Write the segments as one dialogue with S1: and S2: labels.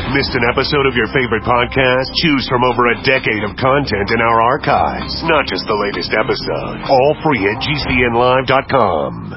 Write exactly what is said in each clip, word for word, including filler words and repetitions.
S1: Missed an episode of your favorite podcast? Choose from over a decade of content in our archives, not just the latest episode. All free at G C N live dot com.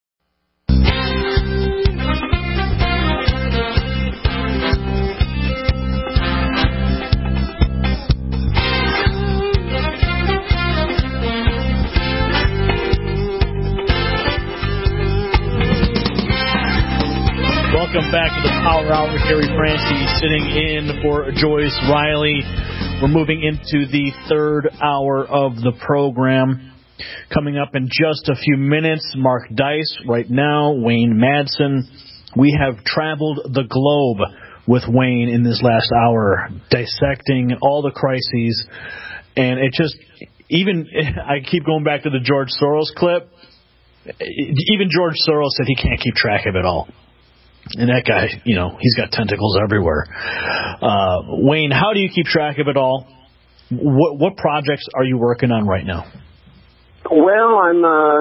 S2: Welcome back to the Power Hour. Gary Francie sitting in for Joyce Riley. We're moving into the third hour of the program. Coming up in just a few minutes, Mark Dice. Right now, Wayne Madsen. We have traveled the globe with Wayne in this last hour, dissecting all the crises. And it just, even, I keep going back to the George Soros clip. Even George Soros said he can't keep track of it all. And that guy, you know, he's got tentacles everywhere. Uh, Wayne, how do you keep track of it all? What what projects are you working on right now?
S3: Well, I'm,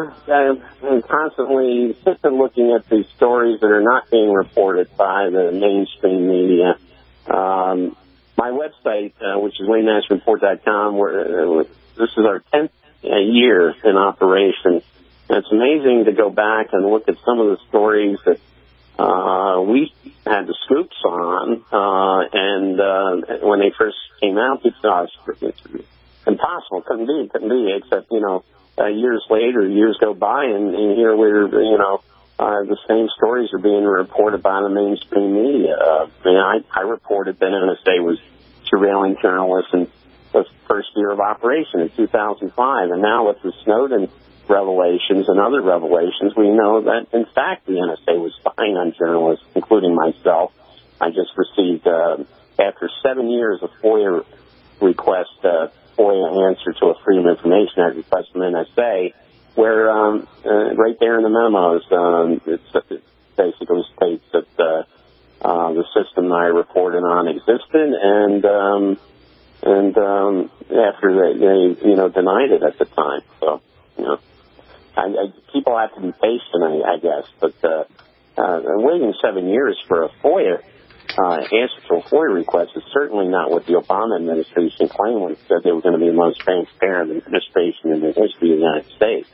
S3: uh, I'm constantly looking at these stories that are not being reported by the mainstream media. Um, my website, uh, which is wayne madsen report dot com, where uh, this is our tenth year in operation. And it's amazing to go back and look at some of the stories that Uh, we had the scoops on, uh, and, uh, when they first came out, we thought it's impossible. Couldn't be, couldn't be, except, you know, uh, years later, years go by, and, and here we're, you know, uh, the same stories are being reported by the mainstream media. Uh, I mean, I, I reported that N S A was surveilling journalists in the first year of operation in two thousand five, and now with the Snowden revelations and other revelations, we know that, in fact, the N S A was spying on journalists, including myself. I just received, uh, after seven years of FOIA request, uh, FOIA answer to a Freedom of Information Act request from N S A, where um, uh, right there in the memos, um, it's, it basically states that uh, uh, the system I reported on existed, and um, and um, after they, they, you know, denied it at the time. So, you know. I, I, people have to be patient, I, I guess, but uh, uh, waiting seven years for a FOIA uh, answer to a FOIA request is certainly not what the Obama administration claimed when it said they were going to be the most transparent administration in the history of the United States.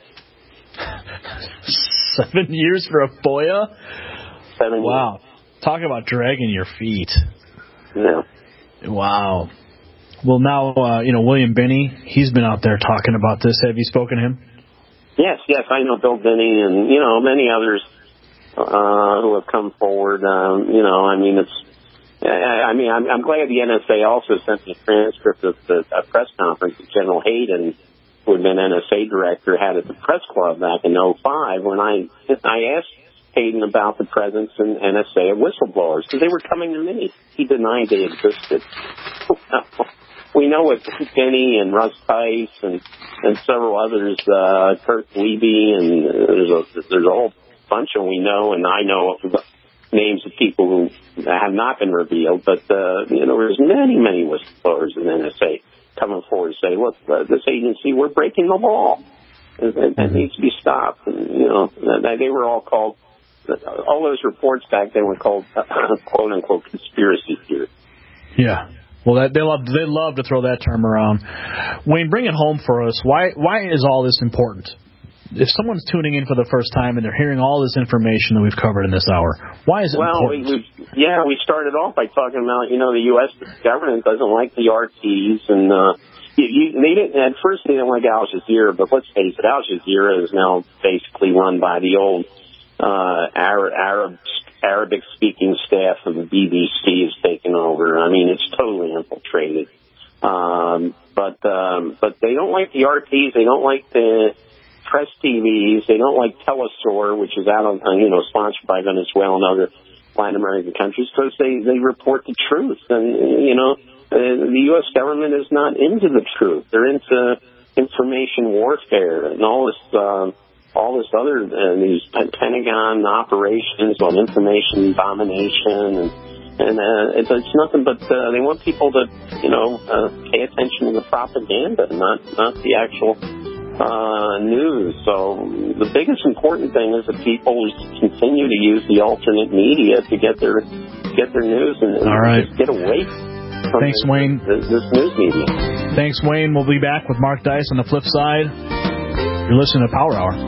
S2: Seven years for a FOIA?
S3: Seven
S2: wow.
S3: years.
S2: Talk about dragging your feet.
S3: Yeah.
S2: Wow. Well, now, uh, you know, William Binney, he's been out there talking about this. Have you spoken to him?
S3: Yes, yes, I know Bill Binney and, you know, many others uh, who have come forward. Um, you know, I mean, it's, I, I mean, I'm, I'm glad the N S A also sent me a transcript of the a press conference that General Hayden, who had been N S A director, had at the press club back in oh five when I, I asked Hayden about the presence in N S A of whistleblowers, because they were coming to me. He denied they existed. We know what Binney and Russ Tice and, and several others, uh, Kurt Levy, and uh, there's a there's a whole bunch of we know, and I know of names of people who have not been revealed. But uh, you know, there's many many whistleblowers in N S A coming forward to say, look, uh, this agency, we're breaking the law. It, it needs to be stopped. And, you know, they were all called. All those reports back then were called uh, quote unquote conspiracy theories.
S2: Yeah. Well, that, they love they love to throw that term around. Wayne, bring it home for us. Why why is all this important? If someone's tuning in for the first time and they're hearing all this information that we've covered in this hour, why is it
S3: well,
S2: important?
S3: Well, we, yeah, we started off by talking about, you know, the U S government doesn't like the R Ts, and uh, you, you, they didn't, at first they didn't like Al Jazeera, but let's face it, Al Jazeera is now basically run by the old uh, Arab, Arab Arabic-speaking staff of the B B C has taken over. I mean, it's totally infiltrated. Um, but um, but they don't like the R Ts. They don't like the press T Vs. They don't like Telesur, which is out on, you know, sponsored by Venezuela and other Latin American countries, because they, they report the truth. And, you know, the U S government is not into the truth. They're into information warfare and all this uh, all this other, uh, these Pentagon operations on information domination, and, and uh, it's, it's nothing but uh, they want people to, you know, uh, pay attention to the propaganda, not not the actual uh, news. So the biggest important thing is that people continue to use the alternate media to get their get their news and, and
S2: All right.
S3: just get away from
S2: Thanks,
S3: this,
S2: Wayne.
S3: This, this news media.
S2: Thanks, Wayne. We'll be back with Mark Dice on the flip side. You're listening to Power Hour.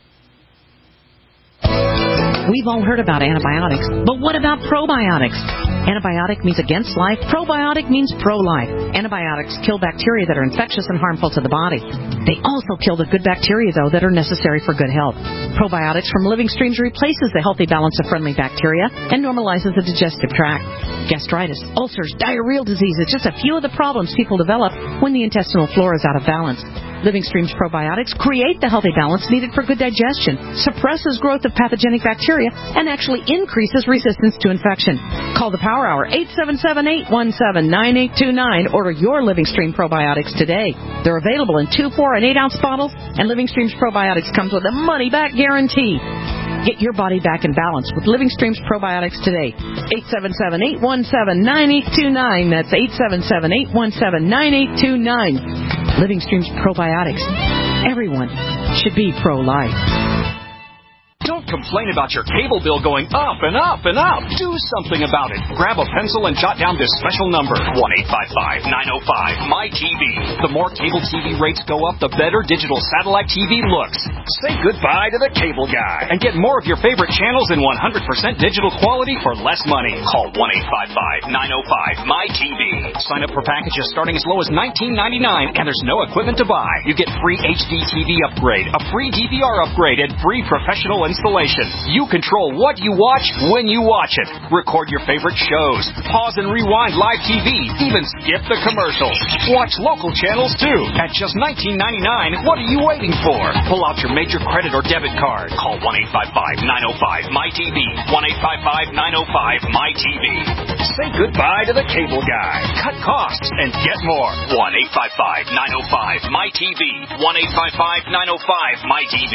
S4: We've all heard about antibiotics, but what about probiotics? Antibiotic means against life. Probiotic means pro-life. Antibiotics kill bacteria that are infectious and harmful to the body. They also kill the good bacteria, though, that are necessary for good health. Probiotics from Living Streams replaces the healthy balance of friendly bacteria and normalizes the digestive tract. Gastritis, ulcers, diarrheal diseases, just a few of the problems people develop when the intestinal flora is out of balance. Living Streams probiotics create the healthy balance needed for good digestion, suppresses growth of pathogenic bacteria, and actually increases resistance to infection. Call the Power Hour, eight seven seven, eight one seven, nine eight two nine. Order your Living Stream probiotics today. They're available in two, four, and eight ounce bottles, and Living Streams probiotics comes with a money-back guarantee. Get your body back in balance with Living Streams probiotics today. eight seven seven, eight one seven, nine eight two nine. That's eight seven seven, eight one seven, nine eight two nine. Living Streams probiotics. Everyone should be pro-life.
S5: Don't complain about your cable bill going up and up and up. Do something about it. Grab a pencil and jot down this special number, one eight five five, nine oh five, M Y T V. The more cable T V rates go up, the better digital satellite T V looks. Say goodbye to the cable guy and get more of your favorite channels in one hundred percent digital quality for less money. Call one eight five five, nine oh five, M Y T V. Sign up for packages starting as low as nineteen ninety-nine, and there's no equipment to buy. You get free H D T V upgrade, a free D V R upgrade, and free professional installation. You control what you watch when you watch it. Record your favorite shows. Pause and rewind live T V. Even skip the commercials. Watch local channels too. At just nineteen ninety-nine, what are you waiting for? Pull out your major credit or debit card. Call one eight five five, nine oh five, M Y T V. one eight five five, nine oh five, M Y T V. Say goodbye to the cable guy. Cut costs and get more. one eight five five, nine oh five, M Y T V. one eight five five, nine oh five, M Y T V.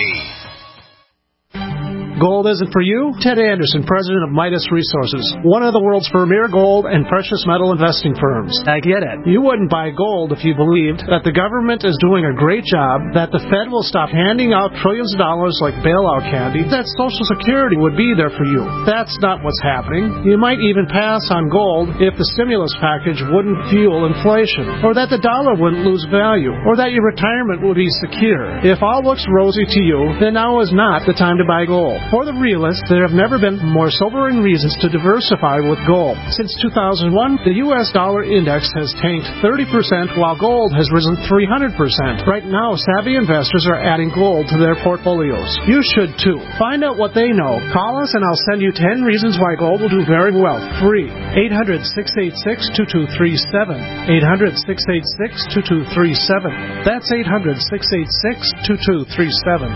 S6: Gold isn't for you? Ted Anderson, president of Midas Resources, one of the world's premier gold and precious metal investing firms. I get it. You wouldn't buy gold if you believed that the government is doing a great job, that the Fed will stop handing out trillions of dollars like bailout candy, that Social Security would be there for you. That's not what's happening. You might even pass on gold if the stimulus package wouldn't fuel inflation, or that the dollar wouldn't lose value, or that your retirement would be secure. If all looks rosy to you, then now is not the time to buy gold. For the realists, there have never been more sobering reasons to diversify with gold. Since two thousand one, the U S dollar index has tanked thirty percent while gold has risen three hundred percent. Right now, savvy investors are adding gold to their portfolios. You should too. Find out what they know. Call us and I'll send you ten reasons why gold will do very well. Free. eight hundred, six eight six, two two three seven. eight hundred, six eight six, two two three seven. That's eight hundred, six eight six, two two three seven.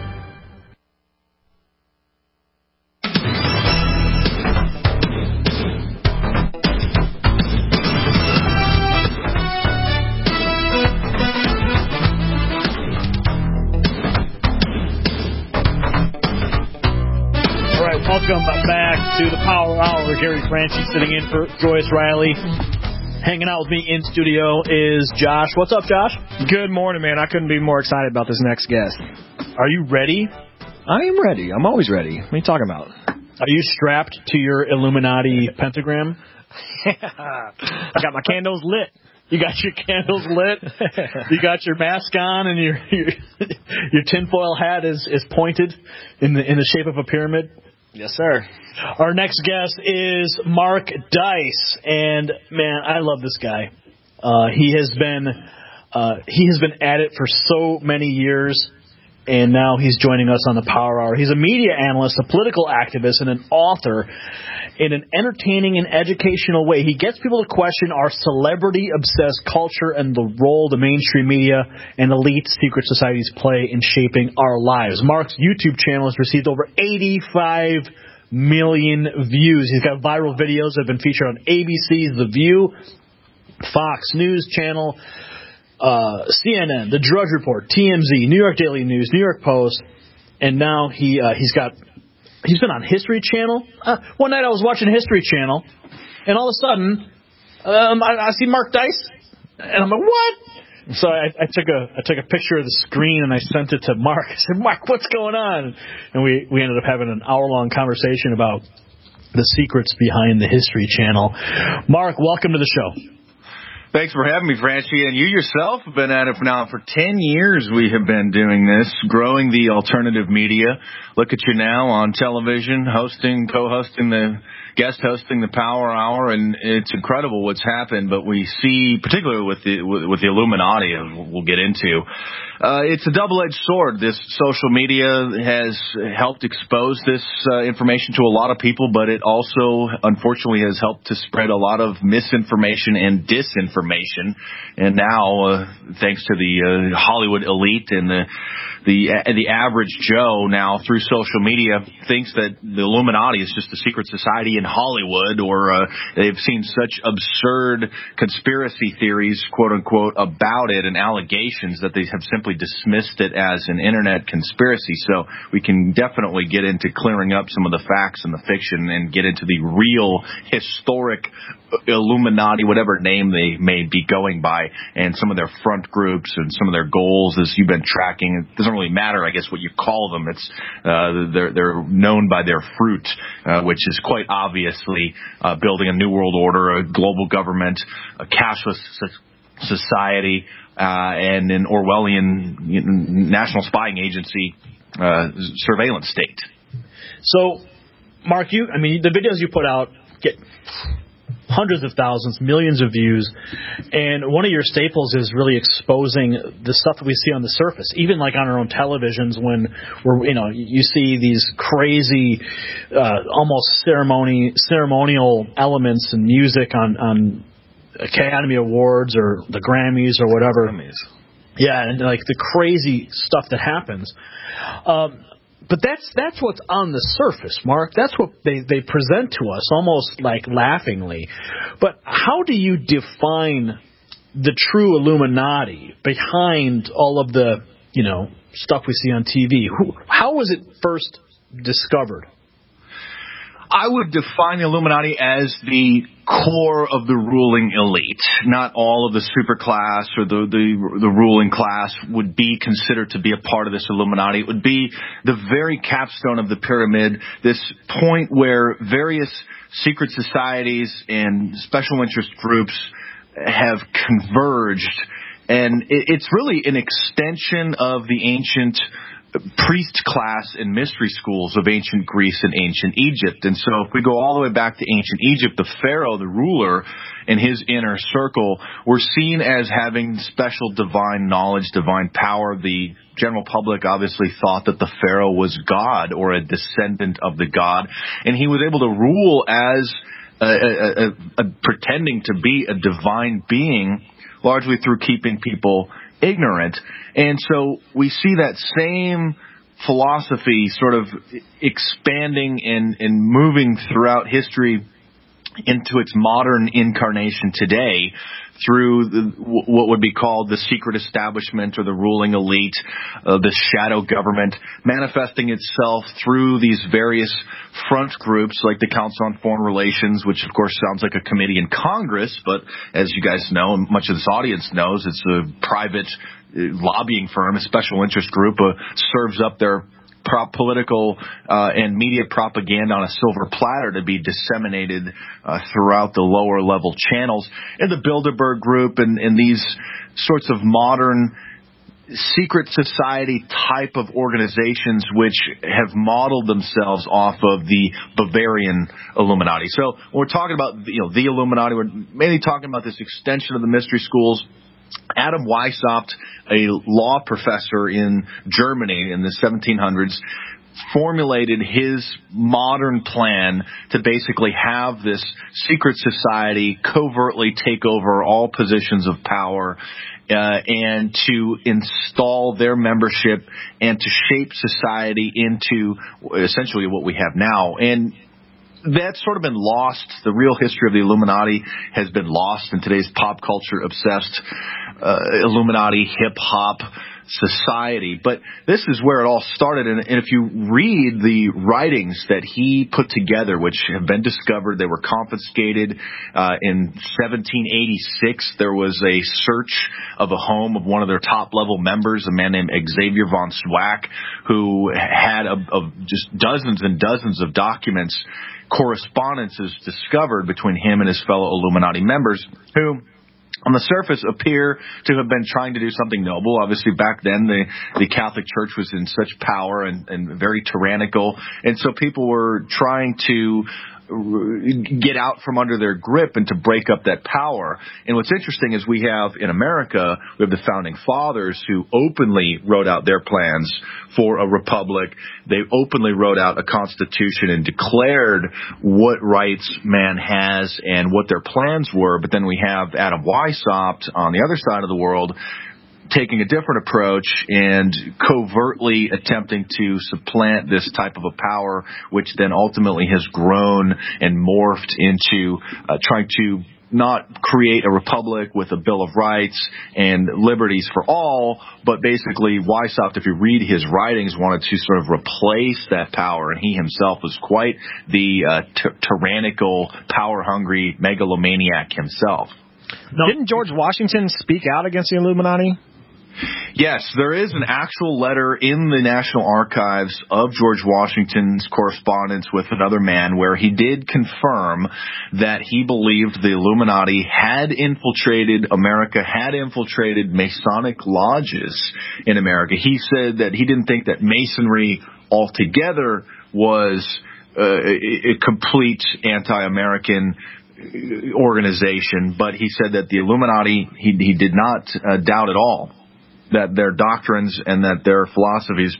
S2: Welcome back to the Power Hour. Gary Franchi sitting in for Joyce Riley. Hanging out with me in studio is Josh. What's up, Josh?
S7: Good morning, man. I couldn't be more excited about this next guest.
S2: Are you ready?
S7: I am ready. I'm always ready. What are you talking about?
S2: Are you strapped to your Illuminati pentagram?
S7: I got my candles lit.
S2: You got your candles lit. You got your mask on, and your your, your tinfoil hat is, is pointed in the in the shape of a pyramid.
S7: Yes, sir.
S2: Our next guest is Mark Dice, and man, I love this guy. Uh, he has been uh, he has been at it for so many years, and now he's joining us on the Power Hour. He's a media analyst, a political activist, and an author in an entertaining and educational way. He gets people to question our celebrity-obsessed culture and the role the mainstream media and elite secret societies play in shaping our lives. Mark's YouTube channel has received over eighty-five million views. He's got viral videos that have been featured on A B C's The View, Fox News Channel, uh, C N N, The Drudge Report, T M Z, New York Daily News, New York Post, and now he uh, he's got he's been on History Channel. Uh, one night I was watching History Channel, and all of a sudden um, I, I see Mark Dice, and I'm like, what? So I, I took a I took a picture of the screen and I sent it to Mark. I said, Mark, what's going on? And we, we ended up having an hour-long conversation about the secrets behind the History Channel. Mark, welcome to the show.
S8: Thanks for having me, Francie. And you yourself have been at it now for ten years. We have been doing this, growing the alternative media. Look at you now on television, hosting, co-hosting the guest hosting the Power Hour, and it's incredible what's happened. But we see, particularly with the with, with the Illuminati, we'll get into, uh, it's a double-edged sword. This social media has helped expose this uh, information to a lot of people, but it also, unfortunately, has helped to spread a lot of misinformation and disinformation. And now, uh, thanks to the uh, Hollywood elite and the the the average Joe now through social media thinks that the Illuminati is just a secret society in Hollywood, or uh, they've seen such absurd conspiracy theories, quote unquote, about it and allegations that they have simply dismissed it as an internet conspiracy. So we can definitely get into clearing up some of the facts and the fiction and get into the real historic Illuminati, whatever name they may be going by, and some of their front groups and some of their goals, as you've been tracking. It doesn't really matter, I guess, what you call them. It's uh, they're they're known by their fruit, uh, which is quite obviously uh, building a new world order, a global government, a cashless society, uh, and an Orwellian national spying agency uh, surveillance state.
S2: So, Mark, you, I mean, the videos you put out get hundreds of thousands, millions of views, and one of your staples is really exposing the stuff that we see on the surface, even like on our own televisions when we're, you know, you see these crazy, uh, almost ceremony, ceremonial elements and music on, on Academy Awards or the Grammys or whatever.
S8: Grammys.
S2: Yeah, and like the crazy stuff that happens. Um, But that's that's what's on the surface, Mark. That's what they, they present to us, almost like laughingly. But how do you define the true Illuminati behind all of the, you know, stuff we see on T V? Who, how was it first discovered?
S8: I would define the Illuminati as the core of the ruling elite. Not all of the superclass or the, the the ruling class would be considered to be a part of this Illuminati. It would be the very capstone of the pyramid, this point where various secret societies and special interest groups have converged. And it, it's really an extension of the ancient priest class and mystery schools of ancient Greece and ancient Egypt. And so if we go all the way back to ancient Egypt, the pharaoh, the ruler, and his inner circle were seen as having special divine knowledge, divine power. The general public obviously thought that the pharaoh was God or a descendant of the god, and he was able to rule as a, a, a, a, pretending to be a divine being, largely through keeping people ignorant. And so we see that same philosophy sort of expanding and, and moving throughout history into its modern incarnation today through the, what would be called the secret establishment or the ruling elite, uh, the shadow government, manifesting itself through these various front groups like the Council on Foreign Relations, which of course sounds like a committee in Congress, but as you guys know, and much of this audience knows, it's a private lobbying firm, a special interest group, uh, serves up their Prop political uh, and media propaganda on a silver platter to be disseminated uh, throughout the lower level channels. And the Bilderberg Group and, and these sorts of modern secret society type of organizations which have modeled themselves off of the Bavarian Illuminati. So when we're talking about, you know, the Illuminati, we're mainly talking about this extension of the mystery schools. Adam Weishaupt, a law professor in Germany in the seventeen hundreds, formulated his modern plan to basically have this secret society covertly take over all positions of power uh, and to install their membership and to shape society into essentially what we have now. And that's sort of been lost. The real history of the Illuminati has been lost in today's pop culture obsessed uh, Illuminati hip hop society. But this is where it all started. And, and if you read the writings that he put together, which have been discovered, they were confiscated uh, in seventeen eighty-six. There was a search of a home of one of their top-level members, a man named Xavier von Zwack, who had a, a, just dozens and dozens of documents, correspondences discovered between him and his fellow Illuminati members who, on the surface, appear to have been trying to do something noble. Obviously, back then, the, the Catholic Church was in such power and, and very tyrannical, and so people were trying to get out from under their grip and to break up that power. And what's interesting is we have in America, we have the founding fathers who openly wrote out their plans for a republic. They openly wrote out a constitution and declared what rights man has and what their plans were. But then we have Adam Weishaupt on the other side of the world taking a different approach and covertly attempting to supplant this type of a power, which then ultimately has grown and morphed into uh, trying to not create a republic with a Bill of Rights and liberties for all, but basically Weishaupt, if you read his writings, wanted to sort of replace that power, and he himself was quite the uh, t- tyrannical, power-hungry megalomaniac himself.
S7: Now, didn't George Washington speak out against the Illuminati?
S8: Yes, there is an actual letter in the National Archives of George Washington's correspondence with another man where he did confirm that he believed the Illuminati had infiltrated America, had infiltrated Masonic lodges in America. He said that he didn't think that Masonry altogether was uh, a complete anti-American organization, but he said that the Illuminati, he, he did not uh, doubt at all that their doctrines and that their philosophies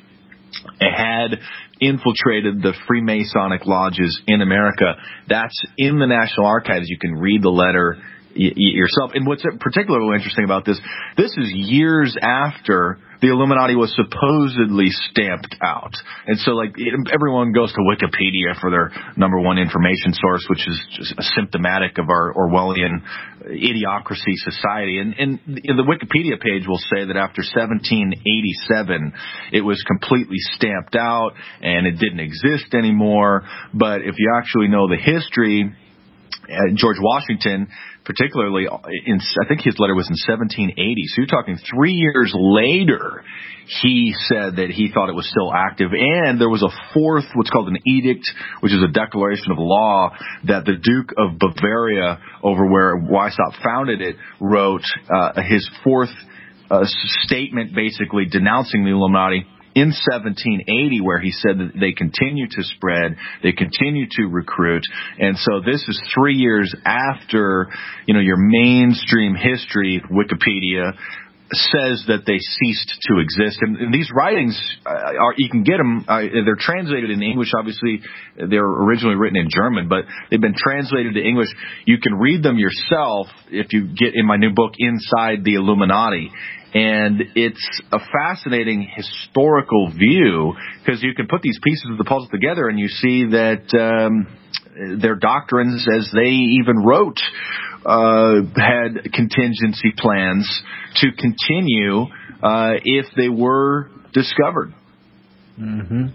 S8: had infiltrated the Freemasonic lodges in America. That's in the National Archives. You can read the letter y- yourself. And what's particularly interesting about this, this is years after the Illuminati was supposedly stamped out. And so, like, everyone goes to Wikipedia for their number one information source, which is just symptomatic of our Orwellian idiocracy society. And, and the Wikipedia page will say that after seventeen eighty-seven, it was completely stamped out and it didn't exist anymore. But if you actually know the history, uh, George Washington, particularly, in, I think his letter was in seventeen eighty. So you're talking three years later, he said that he thought it was still active. And there was a fourth, what's called an edict, which is a declaration of law that the Duke of Bavaria, over where Weishaupt founded it, wrote uh, his fourth uh, statement basically denouncing the Illuminati in seventeen eighty, where he said that they continue to spread, they continue to recruit. And so this is three years after, you know, your mainstream history, Wikipedia, says that they ceased to exist. And, and these writings, uh, are, you can get them, uh, they're translated in English. Obviously, they're originally written in German, but they've been translated to English. You can read them yourself if you get in my new book, Inside the Illuminati. And it's a fascinating historical view because you can put these pieces of the puzzle together and you see that um, their doctrines, as they even wrote, uh, had contingency plans to continue uh, if they were discovered.
S2: Mm-hmm.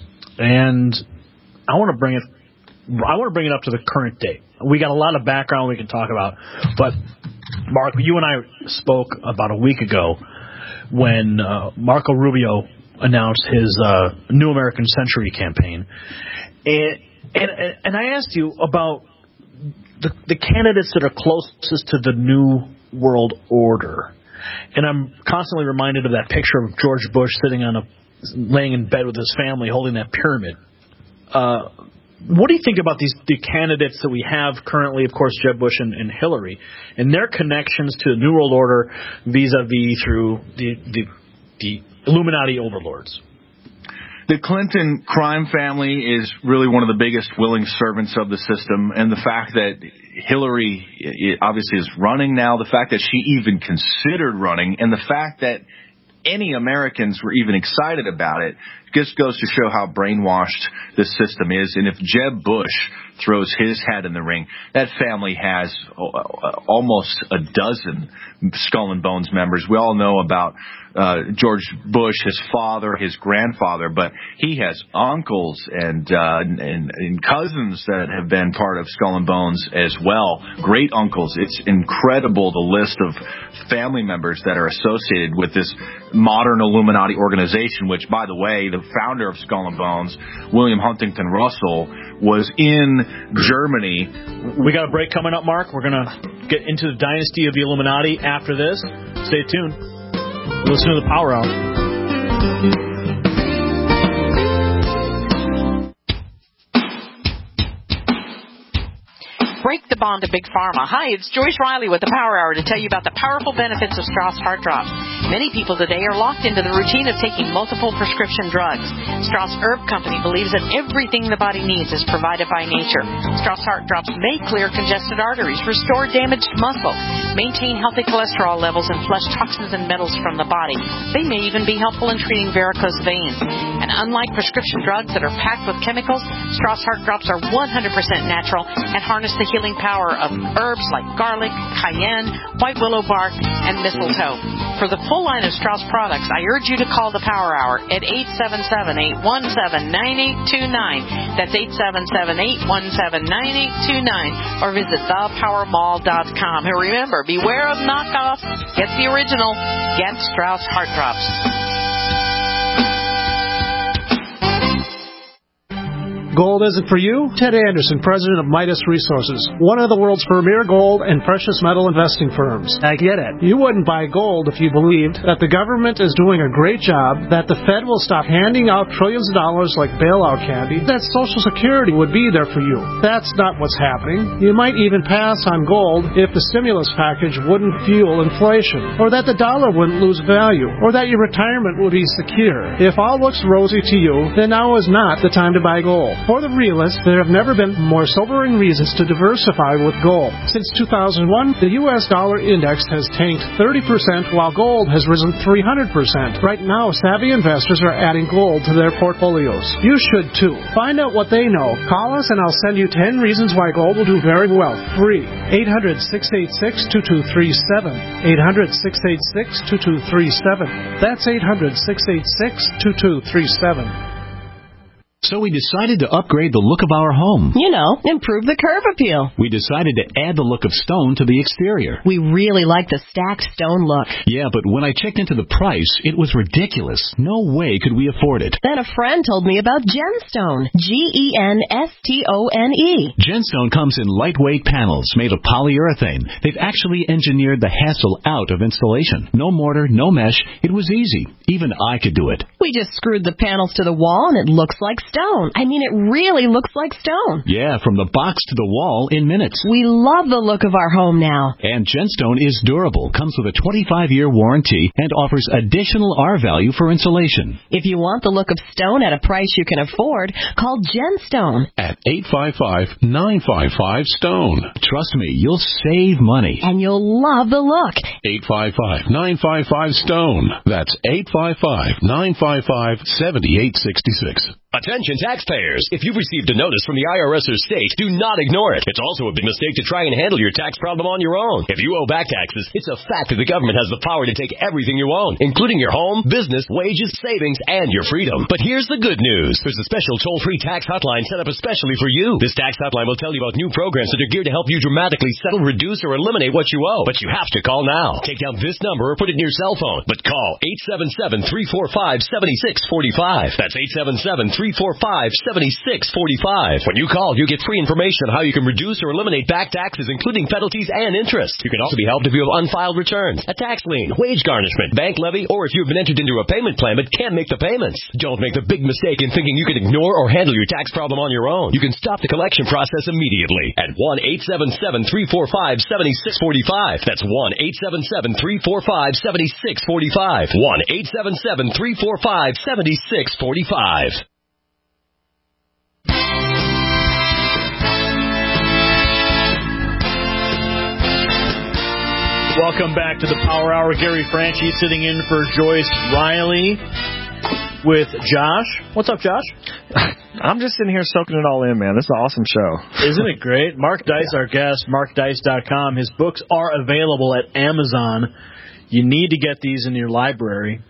S2: And I want to bring it. I want to bring it up to the current day. We got a lot of background we can talk about, but Mark, you and I spoke about a week ago when uh, Marco Rubio announced his uh, New American Century campaign, and, and and I asked you about the, the candidates that are closest to the New World Order, and I'm constantly reminded of that picture of George Bush sitting on a laying in bed with his family holding that pyramid. Uh, What do you think about these the candidates that we have currently, of course, Jeb Bush and, and Hillary, and their connections to the New World Order vis-a-vis through the, the, the Illuminati overlords?
S8: The Clinton crime family is really one of the biggest willing servants of the system, and the fact that Hillary obviously is running now, the fact that she even considered running, and the fact that any Americans were even excited about it just goes to show how brainwashed this system is. And if Jeb Bush throws his hat in the ring, that family has almost a dozen Skull and Bones members. We all know about uh, George Bush, his father, his grandfather, but he has uncles and, uh, and and cousins that have been part of Skull and Bones as well. Great uncles. It's incredible, the list of family members that are associated with this modern Illuminati organization, which, by the way, the founder of Skull and Bones, William Huntington Russell, was in Germany.
S2: We got a break coming up, Mark. We're going to get into the dynasty of the Illuminati after this. Stay tuned. Listen to the Power Hour.
S4: Break the bond of Big Pharma. Hi, it's Joyce Riley with the Power Hour to tell you about the powerful benefits of Strauss Heart Drops. Many people today are locked into the routine of taking multiple prescription drugs. Strauss Herb Company believes that everything the body needs is provided by nature. Strauss Heart Drops may clear congested arteries, restore damaged muscle, maintain healthy cholesterol levels, and flush toxins and metals from the body. They may even be helpful in treating varicose veins. And unlike prescription drugs that are packed with chemicals, Strauss Heart Drops are one hundred percent natural and harness the healing power of herbs like garlic, cayenne, white willow bark, and mistletoe. For the full line of Strauss products, I urge you to call the Power Hour at eight seven seven, eight one seven, nine eight two nine. That's eight seven seven, eight one seven, nine eight two nine. Or visit the power mall dot com. And remember, beware of knockoffs. Get the original. Get Strauss Heart Drops.
S6: Gold isn't for you? Ted Anderson, president of Midas Resources, one of the world's premier gold and precious metal investing firms. I get it. You wouldn't buy gold if you believed that the government is doing a great job, that the Fed will stop handing out trillions of dollars like bailout candy, that Social Security would be there for you. That's not what's happening. You might even pass on gold if the stimulus package wouldn't fuel inflation, or that the dollar wouldn't lose value, or that your retirement would be secure. If all looks rosy to you, then now is not the time to buy gold. For the realists, there have never been more sobering reasons to diversify with gold. Since two thousand one, the U S dollar index has tanked thirty percent while gold has risen three hundred percent. Right now, savvy investors are adding gold to their portfolios. You should too. Find out what they know. Call us and I'll send you ten reasons why gold will do very well. Free. eight hundred, six eight six, two two three seven. eight hundred, six eight six, two two three seven. That's eight hundred, six eight six, two two three seven.
S9: So we decided to upgrade the look of our home.
S10: You know, improve the curb appeal.
S9: We decided to add the look of stone to the exterior.
S10: We really like the stacked stone look.
S9: Yeah, but when I checked into the price, it was ridiculous. No way could we afford it.
S10: Then a friend told me about Genstone. G E N S T O N E.
S9: Genstone comes in lightweight panels made of polyurethane. They've actually engineered the hassle out of installation. No mortar, no mesh. It was easy. Even I could do it.
S10: We just screwed the panels to the wall and it looks like stone. I mean, it really looks like stone.
S9: Yeah, from the box to the wall in minutes.
S10: We love the look of our home now.
S9: And Genstone is durable, comes with a twenty-five year warranty, and offers additional R value for insulation.
S10: If you want the look of stone at a price you can afford, call Genstone
S9: at eight five five, nine five five, STONE. Trust me, you'll save money.
S10: And you'll love the look.
S9: eight five five, nine five five, STONE. That's eight five five, nine five five, seven eight six six.
S11: Attention taxpayers! If you've received a notice from the I R S or state, do not ignore it. It's also a big mistake to try and handle your tax problem on your own. If you owe back taxes, it's a fact that the government has the power to take everything you own, including your home, business, wages, savings, and your freedom. But here's the good news. There's a special toll-free tax hotline set up especially for you. This tax hotline will tell you about new programs that are geared to help you dramatically settle, reduce, or eliminate what you owe. But you have to call now. Take down this number or put it in your cell phone. But call eight seven seven, three four five, seven six four five. That's eight seven seven, three four five, seven six four five. When you call, you get free information on how you can reduce or eliminate back taxes, including penalties and interest. You can also be helped if you have unfiled returns, a tax lien, wage garnishment, bank levy, or if you've been entered into a payment plan but can't make the payments. Don't make the big mistake in thinking you can ignore or handle your tax problem on your own. You can stop the collection process immediately at one eight seven seven, three four five, seven six four five. That's one eight seven seven, three four five, seven six four five. one eight seven seven, three four five, seven six four five.
S2: Welcome back to the Power Hour. Gary Franchi sitting in for Joyce Riley. with Josh. What's up, Josh?
S7: I'm just sitting here soaking it all in, man. This is an awesome show.
S2: Isn't it great? Mark Dice, our guest, mark dice dot com. His books are available at Amazon. You need to get these in your library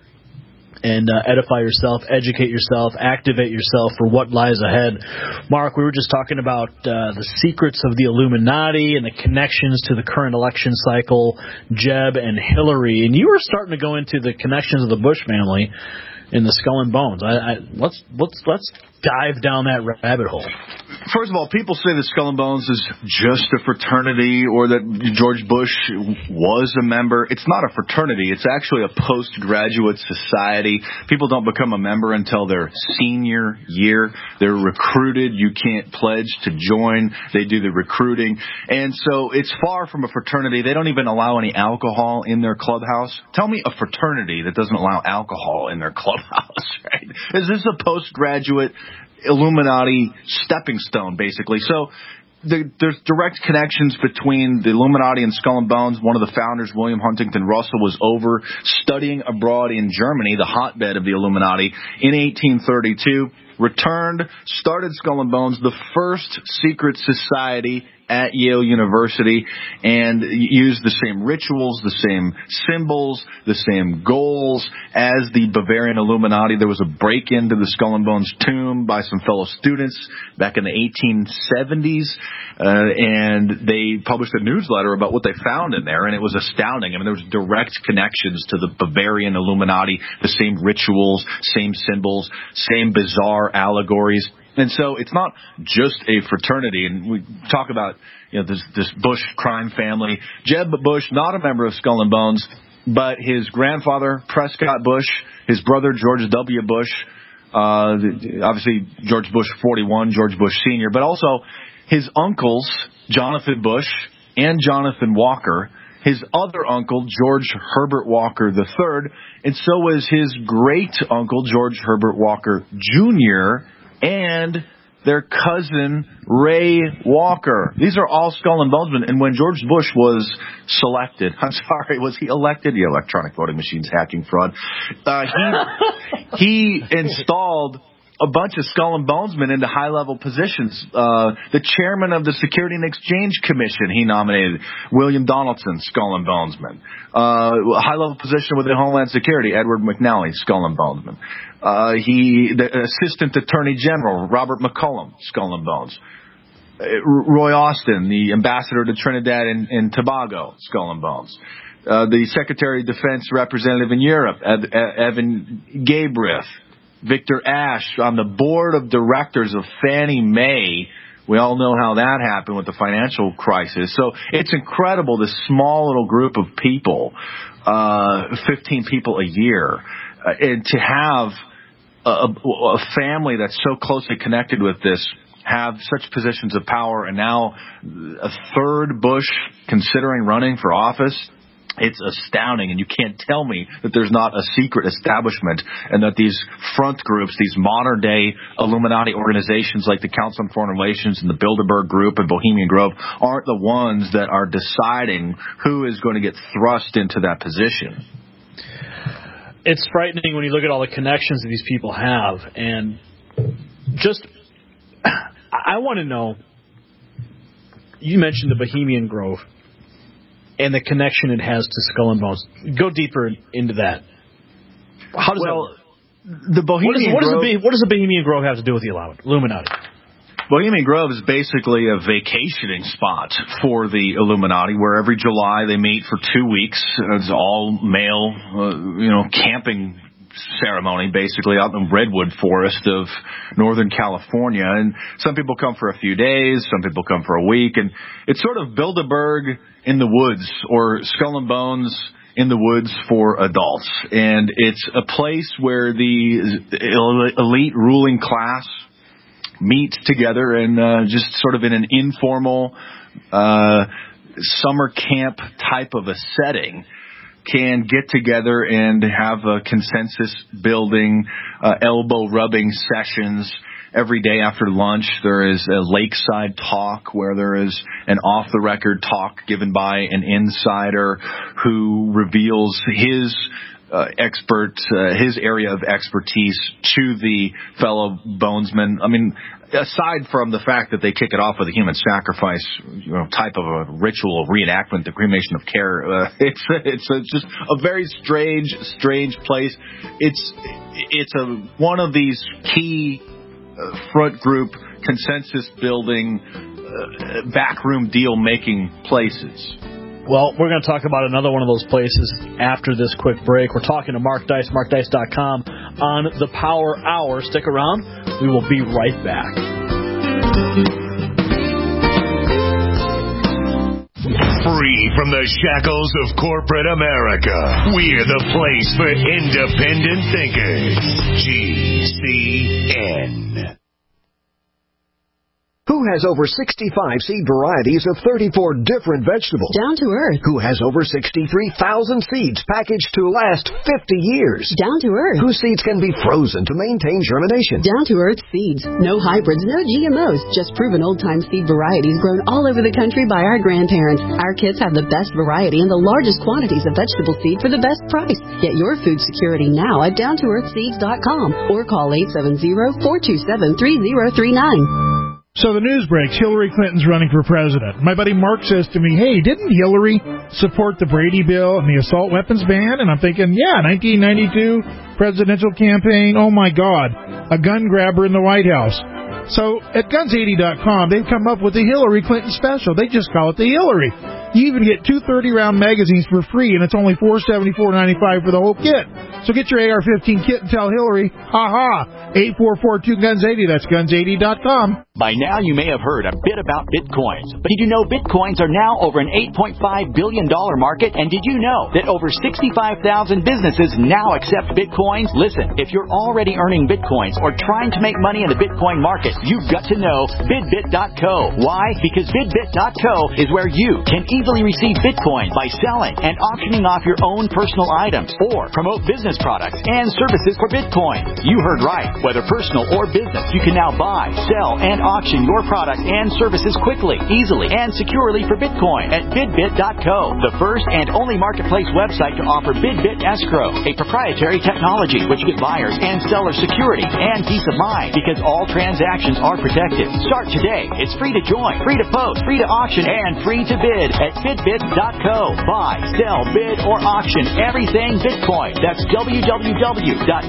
S2: and uh, edify yourself, educate yourself, activate yourself for what lies ahead. Mark, we were just talking about uh, the secrets of the Illuminati and the connections to the current election cycle, Jeb and Hillary, and you were starting to go into the connections of the Bush family in the Skull and Bones. I, I, let's let's let's dive down that rabbit hole.
S8: First of all, people say that Skull and Bones is just a fraternity or that George Bush was a member. It's not a fraternity. It's actually a postgraduate society. People don't become a member until their senior year. They're recruited. You can't pledge to join. They do the recruiting. And so it's far from a fraternity. They don't even allow any alcohol in their clubhouse. Tell me a fraternity that doesn't allow alcohol in their clubhouse, right? Is this a postgraduate Illuminati stepping stone, basically? So the, there's direct connections between the Illuminati and Skull and Bones. One of the founders, William Huntington Russell, was over studying abroad in Germany, the hotbed of the Illuminati, in eighteen thirty-two, returned, started Skull and Bones, the first secret society at Yale University, and used the same rituals, the same symbols, the same goals as the Bavarian Illuminati. There was a break into the Skull and Bones tomb by some fellow students back in the eighteen seventies, uh, and they published a newsletter about what they found in there, and it was astounding. I mean, there was direct connections to the Bavarian Illuminati, the same rituals, same symbols, same bizarre allegories. And so it's not just a fraternity. And we talk about, you know, this, this Bush crime family. Jeb Bush, not a member of Skull and Bones, but his grandfather, Prescott Bush, his brother, George W. Bush, uh, obviously George Bush forty-one, George Bush Senior, but also his uncles, Jonathan Bush and Jonathan Walker, his other uncle, George Herbert Walker the third, and so was his great uncle, George Herbert Walker Junior, and their cousin, Ray Walker. These are all Skull and Bonesmen. And when George Bush was selected, I'm sorry, was he elected? The electronic voting machines hacking fraud. Uh, he, he installed a bunch of Skull and Bonesmen into high-level positions. Uh, the chairman of the Security and Exchange Commission, he nominated William Donaldson, Skull and Bonesman. Uh, a high-level position within Homeland Security, Edward McNally, Skull and Bonesman. Uh, he, the Assistant Attorney General, Robert McCollum, Skull and Bones. Uh, Roy Austin, the Ambassador to Trinidad and, and Tobago, Skull and Bones. Uh, the Secretary of Defense Representative in Europe, Ev- Evan Gabrith. Victor Ashe on the board of directors of Fannie Mae. We all know how that happened with the financial crisis. So it's incredible, this small little group of people, uh, fifteen people a year, uh, and to have a, a family that's so closely connected with this, have such positions of power, and now a third Bush considering running for office. It's astounding, and you can't tell me that there's not a secret establishment and that these front groups, these modern-day Illuminati organizations like the Council on Foreign Relations and the Bilderberg Group and Bohemian Grove aren't the ones that are deciding who is going to get thrust into that position.
S2: It's frightening when you look at all the connections that these people have, and just I want to know, you mentioned the Bohemian Grove and the connection it has to Skull and Bones. Go deeper into that. How does
S8: well,
S2: that work?
S8: The Bohemian
S2: what, is, what,
S8: Grove,
S2: does the, what does the Bohemian Grove have to do with the Illuminati?
S8: Bohemian Grove is basically a vacationing spot for the Illuminati, where every July they meet for two weeks. It's all male, uh, you know, camping ceremony, basically out in the redwood forest of Northern California. And some people come for a few days, some people come for a week, and it's sort of Bilderberg in the woods, or Skull and Bones in the woods for adults. And it's a place where the elite ruling class meet together and uh, just sort of in an informal uh, summer camp type of a setting can get together and have a consensus building, uh, elbow rubbing sessions. Every day after lunch, there is a lakeside talk where there is an off-the-record talk given by an insider who reveals his uh, expert, uh, his area of expertise to the fellow bonesmen. I mean, aside from the fact that they kick it off with a human sacrifice, you know, type of a ritual reenactment, the cremation of care, uh, it's it's a, just a very strange, strange place. It's it's a one of these key uh, front group consensus building, uh, backroom deal making places.
S2: Well, we're going to talk about another one of those places after this quick break. We're talking to Mark Dice, mark dice dot com on the Power Hour. Stick around. We will be right back.
S1: Free from the shackles of corporate America, we're the place for independent thinkers. G C N.
S12: Who has over sixty-five seed varieties of thirty-four different vegetables?
S13: Down to Earth.
S12: Who has over sixty-three thousand seeds packaged to last fifty years?
S13: Down to Earth.
S12: Whose seeds can be frozen to maintain germination?
S13: Down to Earth seeds. No hybrids, no G M Os. Just proven old-time seed varieties grown all over the country by our grandparents. Our kids have the best variety and the largest quantities of vegetable seed for the best price. Get your food security now at down to earth seeds dot com or call eight seven zero, four two seven, three zero three nine.
S14: So the news breaks. Hillary Clinton's running for president. My buddy Mark says to me, hey, didn't Hillary support the Brady bill and the assault weapons ban? And I'm thinking, yeah, nineteen ninety-two presidential campaign. Oh, my God, a gun grabber in the White House. So at guns eighty dot com, they've come up with the Hillary Clinton special. They just call it the Hillary. You even get two thirty-round magazines for free, and it's only four seventy-four ninety-five for the whole kit. So get your A R fifteen kit and tell Hillary, ha-ha, eight four four two guns eighty. That's guns eighty dot com.
S15: By now, you may have heard a bit about Bitcoins. But did you know Bitcoins are now over an eight point five billion dollars market? And did you know that over sixty-five thousand businesses now accept Bitcoins? Listen, if you're already earning Bitcoins or trying to make money in the Bitcoin market, you've got to know bidbit dot co. Why? Because bidbit dot co is where you can easily receive Bitcoin by selling and auctioning off your own personal items or promote business products and services for Bitcoin. You heard right. Whether personal or business, you can now buy, sell, and auction your products and services quickly, easily, and securely for Bitcoin at bidbit dot co, the first and only marketplace website to offer Bidbit Escrow, a proprietary technology which gives buyers and sellers security and peace of mind because all transactions are protected. Start today. It's free to join, free to post, free to auction, and free to bid at bidbit dot co. Buy, sell, bid, or auction everything Bitcoin. That's w w w dot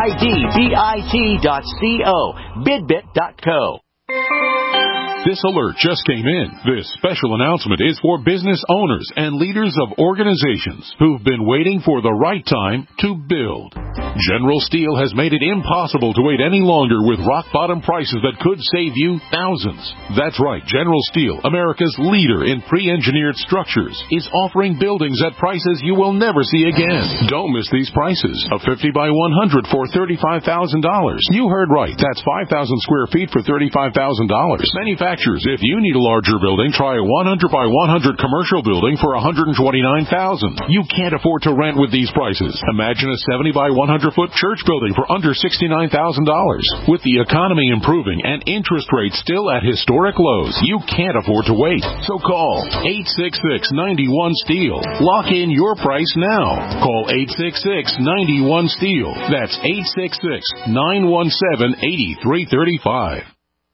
S15: bidbit dot co. bidbit dot co.
S16: This alert just came in. This special announcement is for business owners and leaders of organizations who've been waiting for the right time to build. General Steel has made it impossible to wait any longer with rock-bottom prices that could save you thousands. That's right, General Steel, America's leader in pre-engineered structures, is offering buildings at prices you will never see again. Don't miss these prices. A fifty by one hundred for thirty-five thousand dollars. You heard right. That's five thousand square feet for thirty-five thousand dollars. Manufacturers, if you need a larger building, try a one hundred by one hundred commercial building for one hundred twenty-nine thousand dollars. You can't afford to rent with these prices. Imagine a seventy by one hundred foot church building for under sixty-nine thousand dollars. With the economy improving and interest rates still at historic lows, you can't afford to wait. So call eight six six, nine one, STEEL. Lock in your price now. Call eight six six, nine one, STEEL. That's eight six six, nine one seven, eight three three five.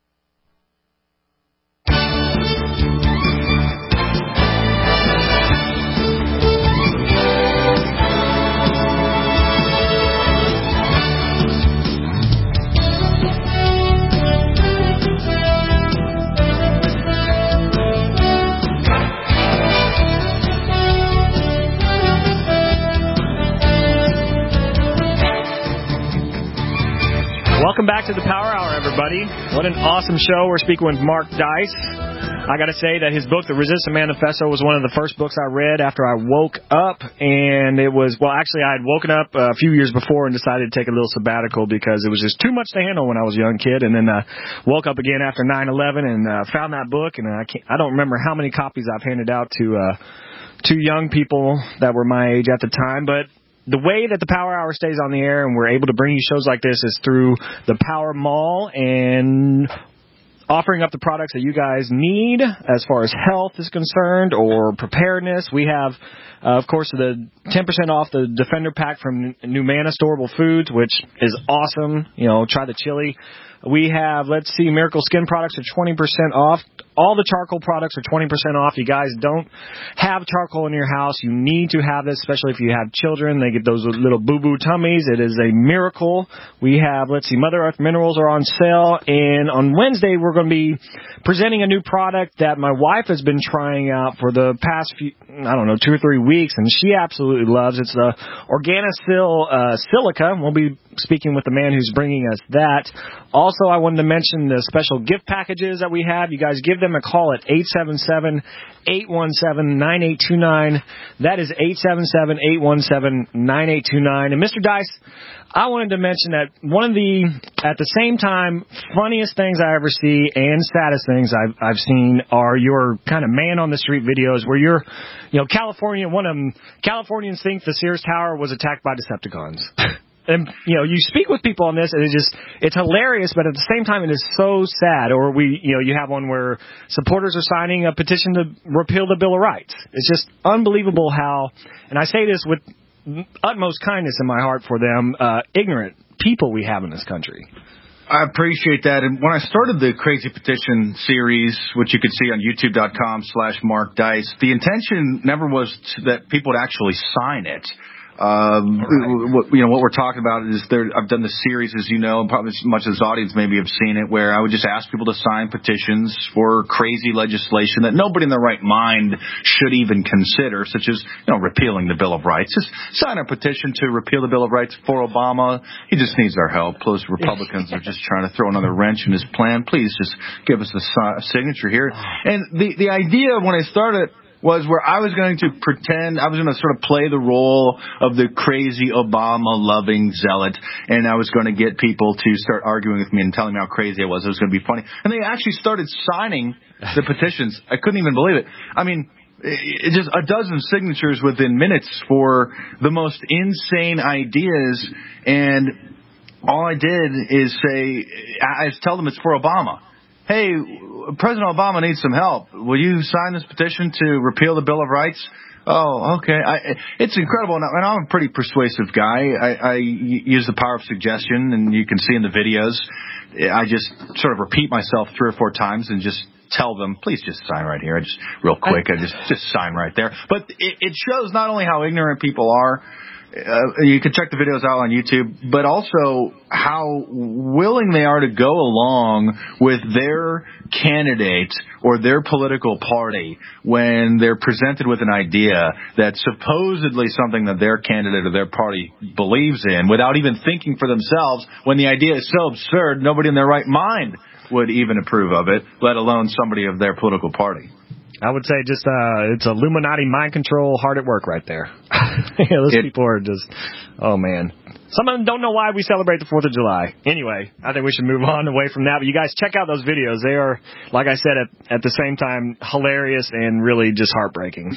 S7: Welcome back to the Power Hour, everybody. What an awesome show. We're speaking with Mark Dice. I got to say that his book, The Resistance Manifesto, was one of the first books I read after I woke up. And it was, well, actually, I had woken up a few years before and decided to take a little sabbatical because it was just too much to handle when I was a young kid. And then uh, woke up again after nine eleven and uh, found that book. And I can't, I don't remember how many copies I've handed out to uh, to young people that were my age at the time. But the way that the Power Hour stays on the air and we're able to bring you shows like this is through the Power Mall and offering up the products that you guys need as far as health is concerned or preparedness. We have, uh, of course, the ten percent off the Defender Pack from Numana Storable Foods, which is awesome. You know, try the chili. We have, let's see, Miracle Skin products are twenty percent off. All the charcoal products are twenty percent off. You guys don't have charcoal in your house, you need to have this, especially if you have children. They get those little boo-boo tummies. It is a miracle. We have, let's see, Mother Earth Minerals are on sale. And on Wednesday, we're going to be presenting a new product that my wife has been trying out for the past few, I don't know, two or three weeks, and she absolutely loves it. It's the Organisil uh, Silica. We'll be speaking with the man who's bringing us that. Also, I wanted to mention the special gift packages that we have. You guys give them a call at eight seven seven, eight one seven, nine eight two nine. That is eight seven seven, eight one seven, nine eight two nine. And Mister Dice, I wanted to mention that one of the, at the same time, funniest things I ever see and saddest things I've, I've seen are your kind of man-on-the-street videos where you're, you know, California, one of them, Californians think the Sears Tower was attacked by Decepticons. And, you know, you speak with people on this, and it's just, it's hilarious, but at the same time, it is so sad. Or we, you know, you have one where supporters are signing a petition to repeal the Bill of Rights. It's just unbelievable how, and I say this with utmost kindness in my heart for them, uh, ignorant people we have in this country.
S8: I appreciate that. And when I started the Crazy Petition series, which you could see on youtube.com slash Mark Dice, the intention never was to, that people would actually sign it. Um, right. what, you know, what we're talking about is there, I've done the series, as you know, and probably much of this audience maybe have seen it, where I would just ask people to sign petitions for crazy legislation that nobody in their right mind should even consider, such as, you know, repealing the Bill of Rights. Just sign a petition to repeal the Bill of Rights for Obama. He just needs our help. Those Republicans are just trying to throw another wrench in his plan. Please just give us the signature here. And the, the idea when I started was where I was going to pretend, I was going to sort of play the role of the crazy Obama-loving zealot, and I was going to get people to start arguing with me and telling me how crazy I was. It was going to be funny. And they actually started signing the petitions. I couldn't even believe it. I mean, it just a dozen signatures within minutes for the most insane ideas, and all I did is say, I just tell them it's for Obama. Hey, President Obama needs some help. Will you sign this petition to repeal the Bill of Rights? Oh, okay. I, it's incredible. And I'm a pretty persuasive guy. I, I use the power of suggestion, and you can see in the videos, I just sort of repeat myself three or four times and just tell them, please just sign right here. I just real quick, I just just sign right there. But it, it shows not only how ignorant people are. Uh, you can check the videos out on YouTube, but also how willing they are to go along with their candidate or their political party when they're presented with an idea that's supposedly something that their candidate or their party believes in without even thinking for themselves, when the idea is so absurd nobody in their right mind would even approve of it, let alone somebody of their political party.
S7: I would say just uh, it's Illuminati mind control hard at work right there. Yeah, those it, people are just, oh, man. Some of them don't know why we celebrate the fourth of July. Anyway, I think we should move on away from that. But you guys check out those videos. They are, like I said, at, at the same time, hilarious and really just heartbreaking.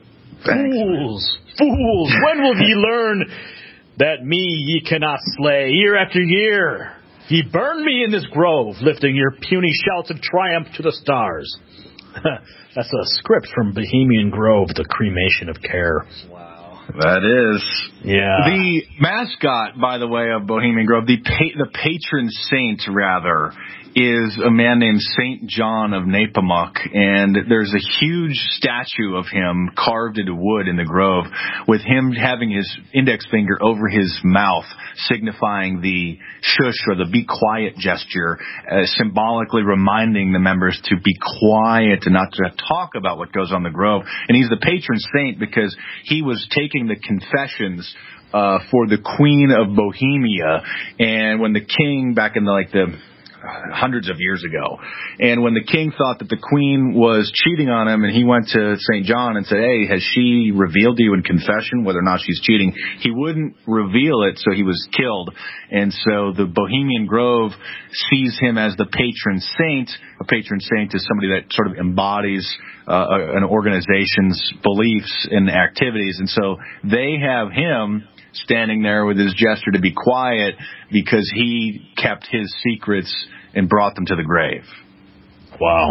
S2: Fools! Fools! When will ye learn that me ye cannot slay? Year after year, ye burn me in this grove, lifting your puny shouts of triumph to the stars. That's a script from Bohemian Grove, The Cremation of Care.
S8: Wow. That is.
S2: Yeah.
S8: The mascot, by the way, of Bohemian Grove, the pa- the patron saint, rather, is a man named Saint John of Nepomuk, and there's a huge statue of him carved into wood in the grove with him having his index finger over his mouth, signifying the shush or the be quiet gesture, uh, symbolically reminding the members to be quiet and not to talk about what goes on in the grove. And he's the patron saint because he was taking the confessions uh, for the Queen of Bohemia, and when the king, back in the, like the hundreds of years ago, and when the king thought that the queen was cheating on him, and he went to Saint John and said, hey, has she revealed to you in confession whether or not she's cheating? He wouldn't reveal it, so he was killed. And so the Bohemian Grove sees him as the patron saint. A patron saint is somebody that sort of embodies uh, an organization's beliefs and activities, and so they have him standing there with his gesture to be quiet because he kept his secrets and brought them to the grave.
S2: Wow.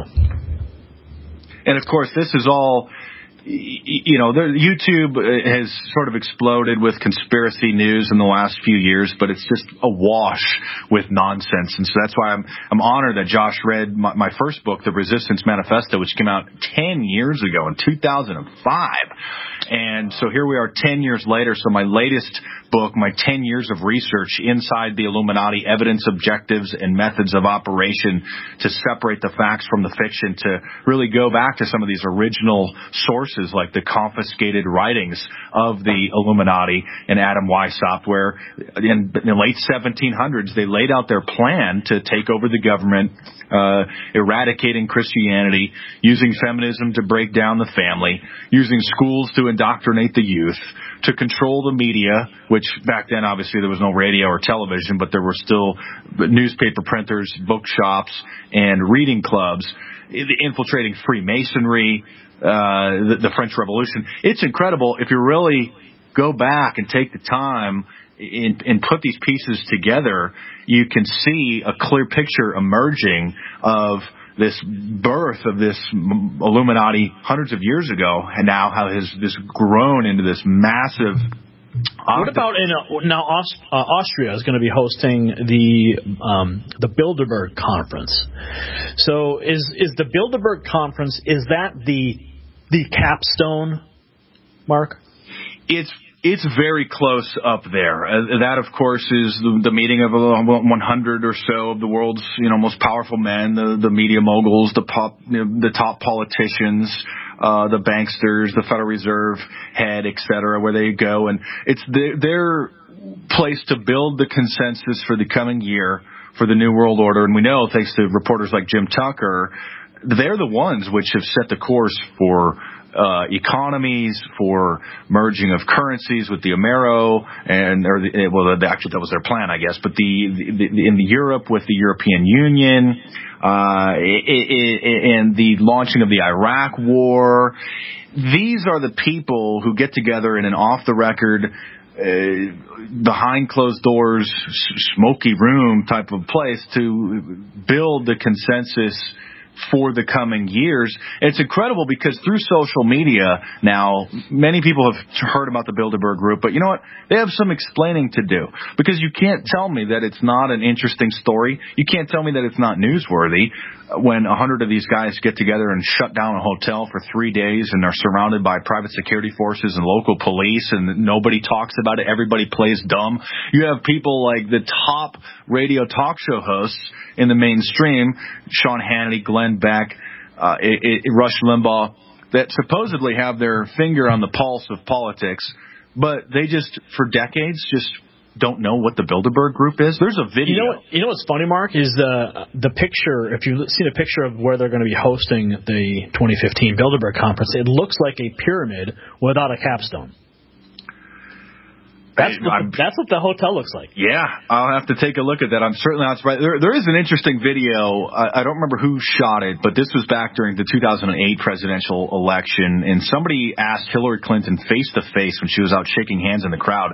S8: And, of course, this is all, you know, there, YouTube has sort of exploded with conspiracy news in the last few years, but it's just awash with nonsense. And so that's why I'm I'm honored that Josh read my, my first book, The Resistance Manifesto, which came out ten years ago in two thousand five. And so here we are ten years later. So my latest book, my ten years of research inside the Illuminati, evidence, objectives, and methods of operation to separate the facts from the fiction, to really go back to some of these original sources like the confiscated writings of the Illuminati and Adam Weishaupt, where in the late seventeen hundreds they laid out their plan to take over the government, uh, eradicating Christianity, using feminism to break down the family, using schools to indoctrinate the youth, to control the media, which back then obviously there was no radio or television, but there were still newspaper printers, bookshops, and reading clubs, infiltrating Freemasonry, uh, the, the French Revolution. It's incredible. If you really go back and take the time and, and put these pieces together, you can see a clear picture emerging of this birth of this Illuminati hundreds of years ago, and now how has this grown into this massive.
S2: What about in uh, now? Aust- uh, Austria is going to be hosting the um, the Bilderberg Conference. So is is the Bilderberg Conference, is that the the capstone, Mark?
S8: It's It's very close up there. Uh, that, of course, is the, the meeting of one hundred or so of the world's, you know, most powerful men, the, the media moguls, the pop, you know, the top politicians, uh, the banksters, the Federal Reserve head, et cetera, where they go. And it's the, their place to build the consensus for the coming year for the New World Order. And we know, thanks to reporters like Jim Tucker, they're the ones which have set the course for Uh, economies, for merging of currencies with the Amero, and or the, well, the, actually that was their plan, I guess. But the, the, the in the Europe with the European Union, uh, it, it, and the launching of the Iraq War. These are the people who get together in an off-the-record, uh, behind closed doors, smoky room type of place to build the consensus for the coming years. It's incredible because through social media now, many people have heard about the Bilderberg Group, but you know what? They have some explaining to do, because you can't tell me that it's not an interesting story. You can't tell me that it's not newsworthy when a hundred of these guys get together and shut down a hotel for three days and are surrounded by private security forces and local police, and nobody talks about it. Everybody plays dumb. You have people like the top radio talk show hosts in the mainstream, Sean Hannity, Glenn Beck, uh, it, it, Rush Limbaugh, that supposedly have their finger on the pulse of politics, but they just, for decades, just don't know what the Bilderberg Group is. There's a video.
S2: You know what, you know what's funny, Mark, is the the picture, if you've seen a picture of where they're going to be hosting the twenty fifteen Bilderberg Conference, it looks like a pyramid without a capstone. That's what, the, that's what the hotel looks like.
S8: Yeah, I'll have to take a look at that. I'm certainly not surprised. There, there is an interesting video. I, I don't remember who shot it, but this was back during the two thousand eight presidential election, and somebody asked Hillary Clinton face-to-face when she was out shaking hands in the crowd,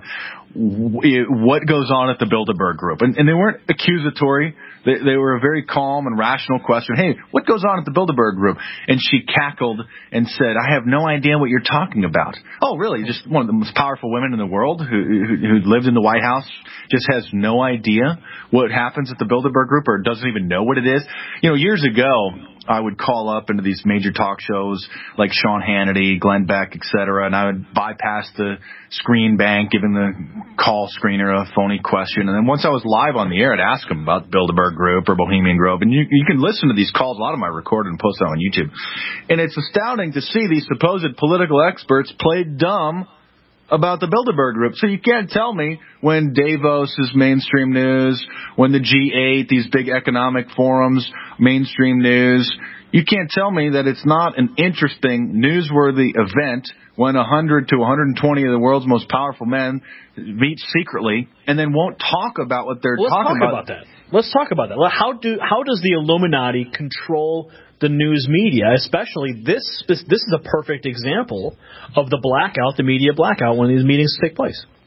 S8: what goes on at the Bilderberg Group? And, and they weren't accusatory. They, they were a very calm and rational question. Hey, what goes on at the Bilderberg Group? And she cackled and said, I have no idea what you're talking about. Oh, really? Just one of the most powerful women in the world who, who, who lived in the White House just has no idea what happens at the Bilderberg Group, or doesn't even know what it is? You know, years ago, I would call up into these major talk shows like Sean Hannity, Glenn Beck, et cetera, and I would bypass the screen bank, giving the call screener a phony question. And then once I was live on the air, I'd ask them about Bilderberg Group or Bohemian Grove. And you, you can listen to these calls. A lot of them I recorded and posted on YouTube. And it's astounding to see these supposed political experts play dumb about the Bilderberg Group. So you can't tell me when Davos is mainstream news, when the G eight, these big economic forums, mainstream news. You can't tell me that it's not an interesting, newsworthy event when one hundred to one hundred twenty of the world's most powerful men meet secretly and then won't talk about what they're
S2: Let's
S8: talking
S2: talk
S8: about.
S2: about that. Let's talk about that. How do how does the Illuminati control the news media? Especially this this is a perfect example of the blackout, the media blackout, when these meetings take place.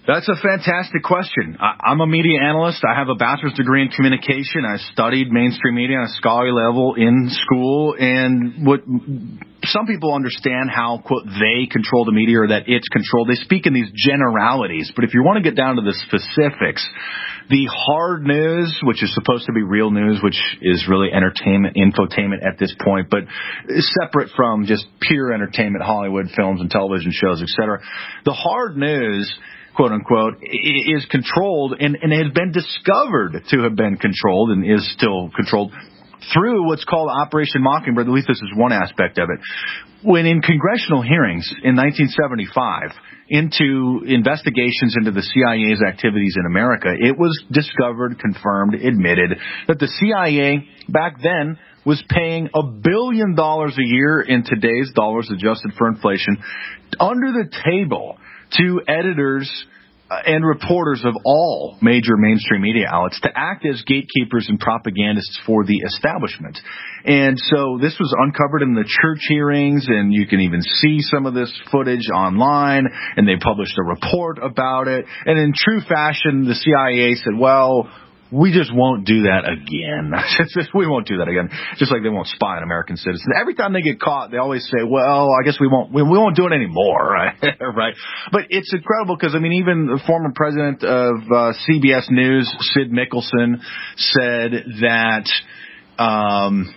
S8: That's a fantastic question. I, I'm a media analyst. I have a bachelor's degree in communication. I studied mainstream media on a scholarly level in school. And what some people understand how, quote, they control the media or that it's controlled. They speak in these generalities. But if you want to get down to the specifics, the hard news, which is supposed to be real news, which is really entertainment, infotainment at this point, but is separate from just pure entertainment, Hollywood films and television shows, et cetera. The hard news, quote unquote, is controlled and, and has been discovered to have been controlled and is still controlled through what's called Operation Mockingbird. At least this is one aspect of it. When in congressional hearings in nineteen seventy-five into investigations into the C I A's activities in America, it was discovered, confirmed, admitted that the C I A back then was paying a billion dollars a year in today's dollars adjusted for inflation under the table to editors and reporters of all major mainstream media outlets to act as gatekeepers and propagandists for the establishment. And so this was uncovered in the church hearings, and you can even see some of this footage online, and they published a report about it. And in true fashion, the C I A said, well, we just won't do that again. We won't do that again. Just like they won't spy on American citizens. Every time they get caught, they always say, well, I guess we won't, we, we won't do it anymore, right? Right. But it's incredible because, I mean, even the former president of uh, C B S News, Sid Mickelson, said that um,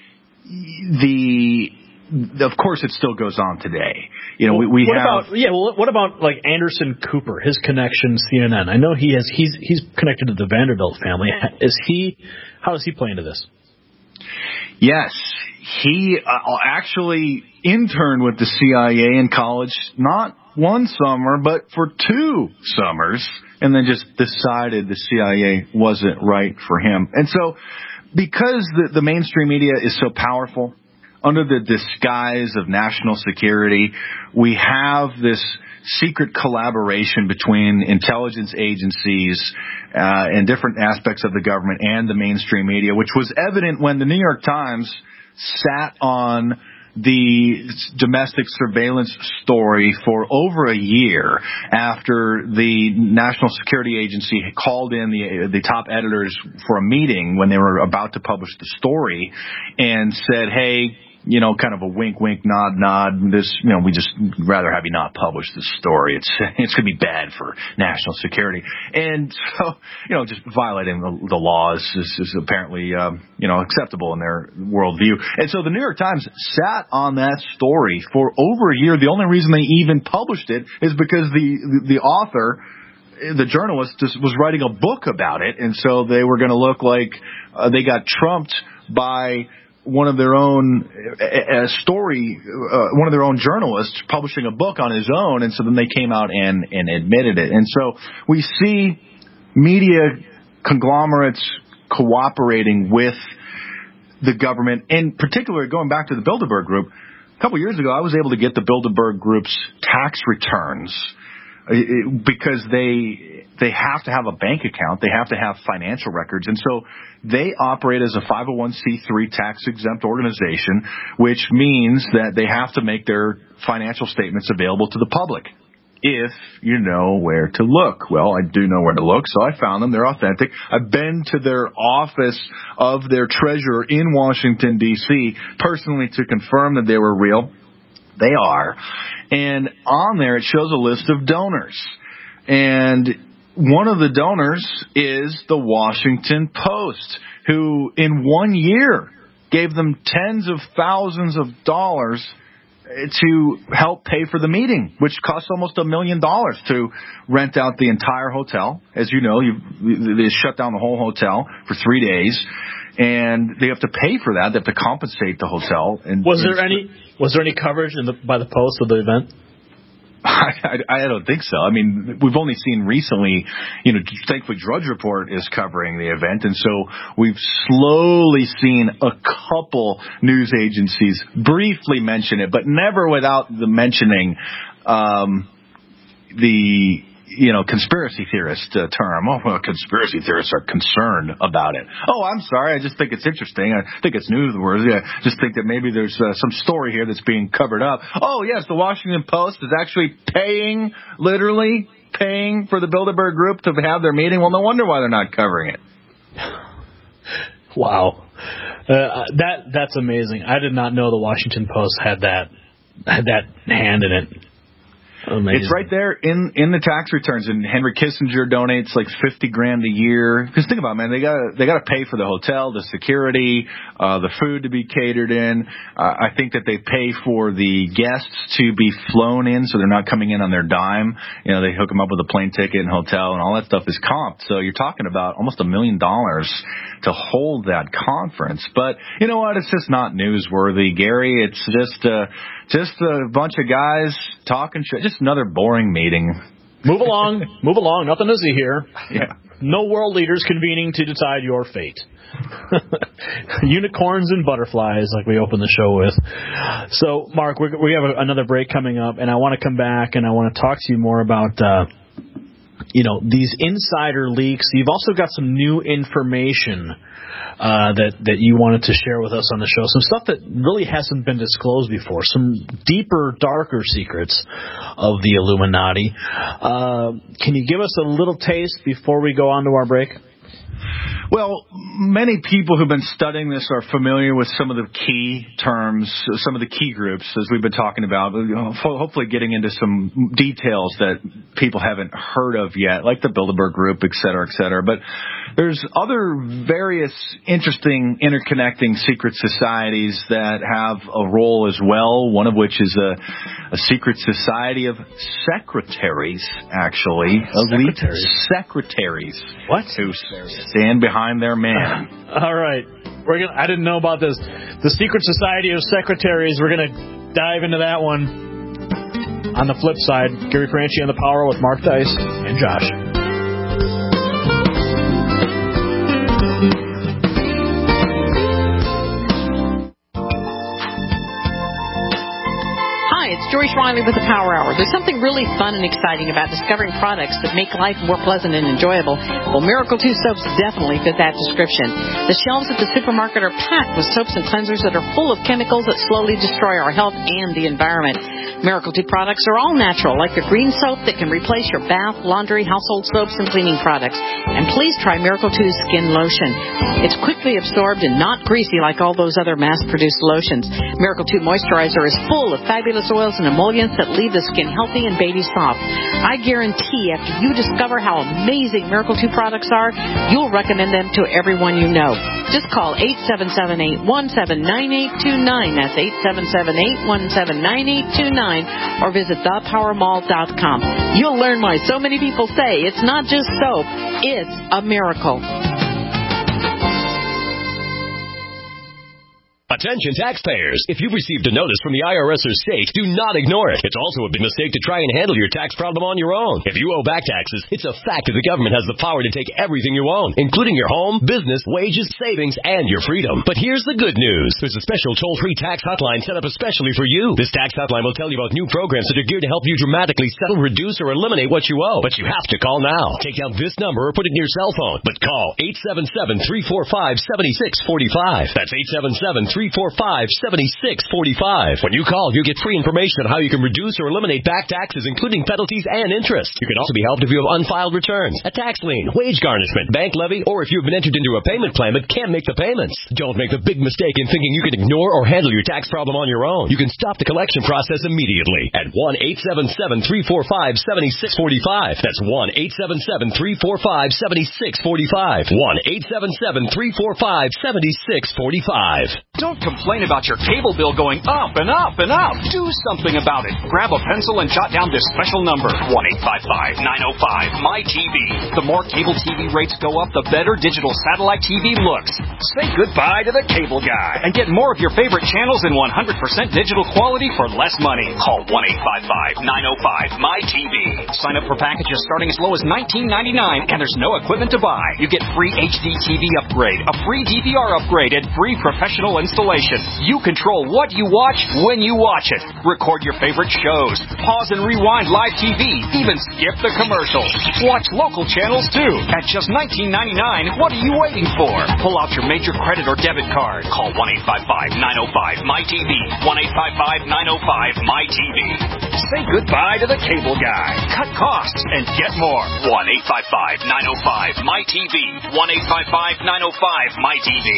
S8: the, of course, it still goes on today. You know,
S2: well,
S8: we, we
S2: what
S8: have.
S2: About, yeah, well, what about like Anderson Cooper, his connection, C N N? I know he has. He's he's connected to the Vanderbilt family. Is he? How does he play into this?
S8: Yes, he uh, actually interned with the C I A in college, not one summer, but for two summers, and then just decided the C I A wasn't right for him. And so, because the, the mainstream media is so powerful, under the disguise of national security, we have this secret collaboration between intelligence agencies uh, and different aspects of the government and the mainstream media, which was evident when the New York Times sat on the domestic surveillance story for over a year after the National Security Agency had called in the the top editors for a meeting when they were about to publish the story and said, hey, you know, kind of a wink, wink, nod, nod. This, you know, we just rather have you not publish this story. It's it's going to be bad for national security. And so, you know, just violating the, the laws is, is apparently, um, you know, acceptable in their worldview. And so the New York Times sat on that story for over a year. The only reason they even published it is because the the, the author, the journalist, just was writing a book about it. And so they were going to look like uh, they got trumped by one of their own a, a story, uh, one of their own journalists publishing a book on his own, and so then they came out and, and admitted it. And so we see media conglomerates cooperating with the government, and particularly going back to the Bilderberg Group. A couple of years ago, I was able to get the Bilderberg Group's tax returns because they they have to have a bank account, they have to have financial records, and so they operate as a five oh one c three tax-exempt organization, which means that they have to make their financial statements available to the public if you know where to look. Well, I do know where to look, so I found them. They're authentic. I've been to their office of their treasurer in Washington, D C personally to confirm that they were real. They are. And on there, it shows a list of donors. And one of the donors is the Washington Post, who in one year gave them tens of thousands of dollars to help pay for the meeting, which cost almost a million dollars to rent out the entire hotel. As you know, you, they shut down the whole hotel for three days. And they have to pay for that. They have to compensate the hotel. And
S2: was there any was there any coverage in the, by the Post of the event?
S8: I, I, I don't think so. I mean, we've only seen recently, you know, thankfully Drudge Report is covering the event. And so we've slowly seen a couple news agencies briefly mention it, but never without the mentioning um, the... you know, conspiracy theorist uh, term. Oh, well, conspiracy theorists are concerned about it. Oh, I'm sorry. I just think it's interesting. I think it's newsworthy. I just think that maybe there's uh, some story here that's being covered up. Oh, yes, the Washington Post is actually paying, literally paying for the Bilderberg Group to have their meeting? Well, no wonder why they're not covering it.
S2: Wow. Uh, that that's amazing. I did not know the Washington Post had that had that hand in it. Amazing.
S8: It's right there in, in the tax returns, and Henry Kissinger donates like fifty grand a year. Because think about it, man, they got they got to pay for the hotel, the security, uh, the food to be catered in. Uh, I think that they pay for the guests to be flown in, so they're not coming in on their dime. You know, they hook them up with a plane ticket and hotel, and all that stuff is comped. So you're talking about almost a million dollars to hold that conference. But you know what? It's just not newsworthy, Gary. It's just uh, just a bunch of guys talking shit. Just another boring meeting.
S2: Move along, move along. Nothing to see here.
S8: Yeah.
S2: No world leaders convening to decide your fate. Unicorns and butterflies, like we opened the show with. So, Mark, we we have a, another break coming up, and I want to come back and I want to talk to you more about, uh, you know, these insider leaks. You've also got some new information uh, that that you wanted to share with us on the show. Some stuff that really hasn't been disclosed before. Some deeper, darker secrets of the Illuminati. Uh, can you give us a little taste before we go on to our break?
S8: Well, many people who've been studying this are familiar with some of the key terms, some of the key groups, as we've been talking about, hopefully getting into some details that people haven't heard of yet, like the Bilderberg Group, et cetera, et cetera. But there's other various interesting interconnecting secret societies that have a role as well, one of which is a, a secret society of secretaries, actually.
S2: Secretaries?
S8: Elite secretaries.
S2: What?
S8: Who stand behind their man.
S2: All right. We're gonna, I didn't know about this. The Secret Society of Secretaries. We're going to dive into that one. On the flip side, Gary Franchi on the Power with Mark Dice and Josh.
S4: It's Joyce Riley with the Power Hour. There's something really fun and exciting about discovering products that make life more pleasant and enjoyable. Well, Miracle two soaps definitely fit that description. The shelves at the supermarket are packed with soaps and cleansers that are full of chemicals that slowly destroy our health and the environment. Miracle two products are all natural, like the green soap that can replace your bath, laundry, household soaps, and cleaning products. And please try Miracle two Skin Lotion. It's quickly absorbed and not greasy like all those other mass-produced lotions. Miracle two Moisturizer is full of fabulous oils and emollients that leave the skin healthy and baby soft. I guarantee after you discover how amazing Miracle two products are, you'll recommend them to everyone you know. Just call eight seven seven, eight one seven, nine eight two nine. That's eight seven seven, eight one seven, nine eight two nine. Or visit the power mall dot com. You'll learn why so many people say it's not just soap, it's a miracle.
S11: Attention taxpayers! If you've received a notice from the I R S or state, do not ignore it. It's also a big mistake to try and handle your tax problem on your own. If you owe back taxes, it's a fact that the government has the power to take everything you own, including your home, business, wages, savings, and your freedom. But here's the good news. There's a special toll-free tax hotline set up especially for you. This tax hotline will tell you about new programs that are geared to help you dramatically settle, reduce, or eliminate what you owe. But you have to call now. Take down this number or put it in your cell phone. But call eight seven seven, three four five, seven six four five. That's eight seven seven, three four five, seven six four five. When you call, you get free information on how you can reduce or eliminate back taxes, including penalties and interest. You can also be helped if you have unfiled returns, a tax lien, wage garnishment, bank levy, or if you've been entered into a payment plan but can't make the payments. Don't make the big mistake in thinking you can ignore or handle your tax problem on your own. You can stop the collection process immediately at one eight seven seven, three four five, seven six four five. That's one eight seven seven, three four five, seven six four five. one eight seven seven, three four five, seven six four five.
S5: Don't complain about your cable bill going up and up and up. Do something about it. Grab a pencil and jot down this special number, one eight five five, nine oh five, M Y T V. The more cable T V rates go up, the better digital satellite T V looks. Say goodbye to the cable guy and get more of your favorite channels in one hundred percent digital quality for less money. Call one eight five five, nine oh five, M Y T V. Sign up for packages starting as low as nineteen ninety-nine, and there's no equipment to buy. You get free H D T V upgrade, a free D V R upgrade, and free professional and installation. You control what you watch when you watch it. Record your favorite shows. Pause and rewind live T V. Even skip the commercials. Watch local channels too. At just nineteen ninety-nine, what are you waiting for? Pull out your major credit or debit card. Call one eight five five, nine oh five, M Y T V. one eight five five, nine oh five, M Y T V. Say goodbye to the cable guy. Cut costs and get more. one eight five five, nine oh five, M Y T V. one eight five five, nine oh five, M Y T V.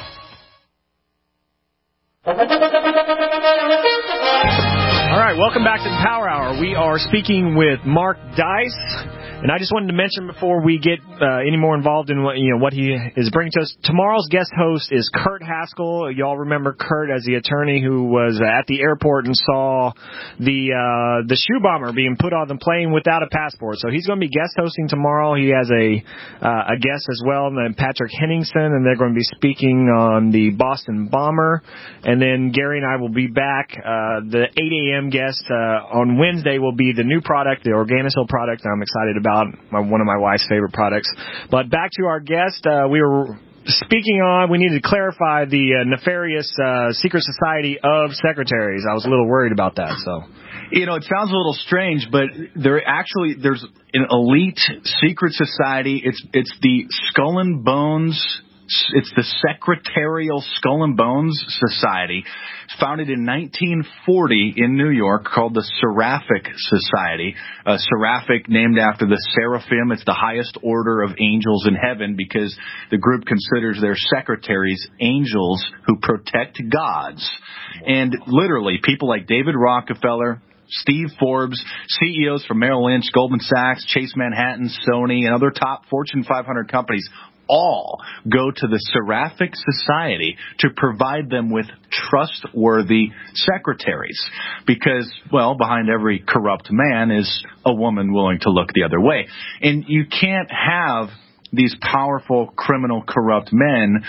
S7: All right, welcome back to the Power Hour. We are speaking with Mark Dice. And I just wanted to mention before we get uh, any more involved in what you know what he is bringing to us, tomorrow's guest host is Kurt Haskell. Y'all remember Kurt as the attorney who was at the airport and saw the uh, the shoe bomber being put on the plane without a passport. So he's going to be guest hosting tomorrow. He has a uh, a guest as well, named Patrick Henningsen, and they're going to be speaking on the Boston bomber. And then Gary and I will be back. Uh, the eight a.m. guest uh, on Wednesday will be the new product, the Organisil product. I'm excited about. My, one of my wife's favorite products. But back to our guest, uh, we were speaking on, we needed to clarify the uh, nefarious uh, secret society of secretaries. I was a little worried about that. So,
S8: you know, it sounds a little strange, but there actually there's an elite secret society. It's it's the Skull and Bones. It's the Secretarial Skull and Bones Society. It's founded in nineteen forty in New York, called the Seraphic Society. Uh, Seraphic, named after the seraphim. It's the highest order of angels in heaven because the group considers their secretaries angels who protect gods. And literally, people like David Rockefeller, Steve Forbes, C E Os from Merrill Lynch, Goldman Sachs, Chase Manhattan, Sony, and other top Fortune five hundred companies all go to the Seraphic Society to provide them with trustworthy secretaries. Because, well, behind every corrupt man is a woman willing to look the other way. And you can't have these powerful, criminal, corrupt men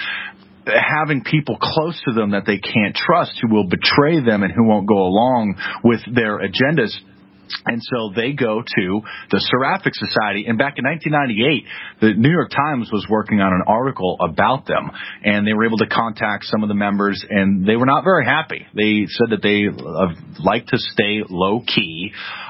S8: having people close to them that they can't trust, who will betray them and who won't go along with their agendas. And so they go to the Seraphic Society. And back in nineteen ninety-eight, the New York Times was working on an article about them. And they were able to contact some of the members, and they were not very happy. They said that they uh, like to stay low-key.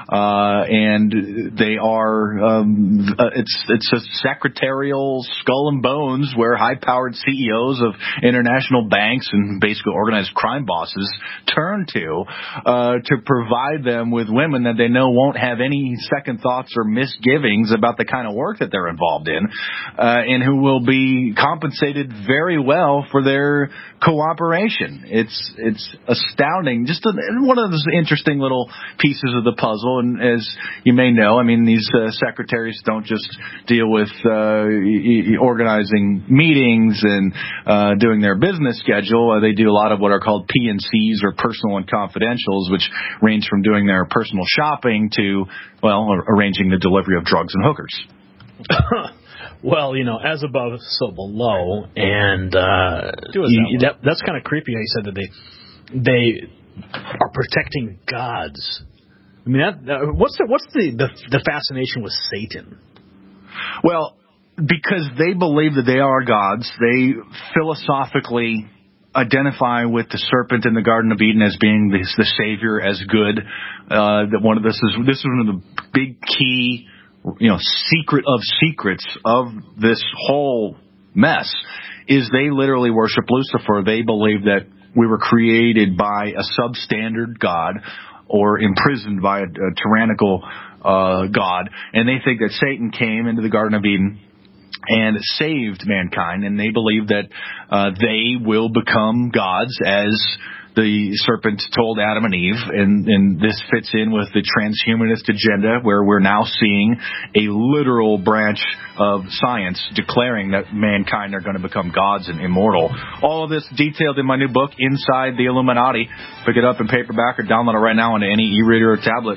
S8: Uh, and they are, um, uh, it's, it's a secretarial skull and bones where high-powered C E Os of international banks and basically organized crime bosses turn to, uh, to provide them with women that they know won't have any second thoughts or misgivings about the kind of work that they're involved in, uh, and who will be compensated very well for their cooperation. It's, it's astounding. Just a, one of those interesting little pieces of the puzzle. And as you may know, I mean, these uh, secretaries don't just deal with uh, e- organizing meetings and uh, doing their business schedule. Uh, they do a lot of what are called P and C's, or personal and confidentials, which range from doing their personal shopping to, well, arranging the delivery of drugs and hookers.
S2: Well, you know, as above, so below, and uh, you, that, that's kind of creepy how you said that they they are protecting gods. I mean, that, uh, what's the what's the, the the fascination with Satan?
S8: Well, because they believe that they are gods, they philosophically identify with the serpent in the Garden of Eden as being the, the savior, as good. Uh, that one of this is this is one of the big key, you know, secret of secrets of this whole mess is they literally worship Lucifer. They believe that we were created by a substandard God, or imprisoned by a, a tyrannical uh, God. And they think that Satan came into the Garden of Eden and saved mankind, and they believe that uh, they will become gods as the serpent told Adam and Eve, and, and this fits in with the transhumanist agenda, where we're now seeing a literal branch of science declaring that mankind are going to become gods and immortal. All of this detailed in my new book, Inside the Illuminati. Pick it up in paperback or download it right now on any e-reader or tablet.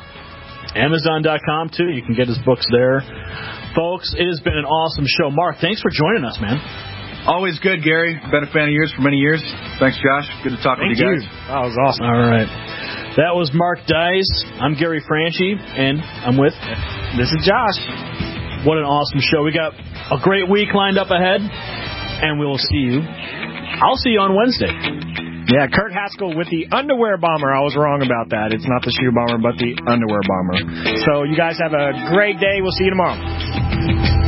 S2: Amazon dot com, too. You can get his books there. Folks, it has been an awesome show. Mark, thanks for joining us, man.
S8: Always good, Gary. Been a fan of yours for many years. Thanks, Josh. Good to talk
S2: Thank
S8: with you guys.
S2: You. That was awesome. All right. That was Mark Dice. I'm Gary Franchi, and I'm with...
S7: This is Josh.
S2: What an awesome show. We got a great week lined up ahead, and we will see you I'll see you on Wednesday.
S7: Yeah, Kurt Haskell with the underwear bomber. I was wrong about that. It's not the shoe bomber, but the underwear bomber. So you guys have a great day. We'll see you tomorrow.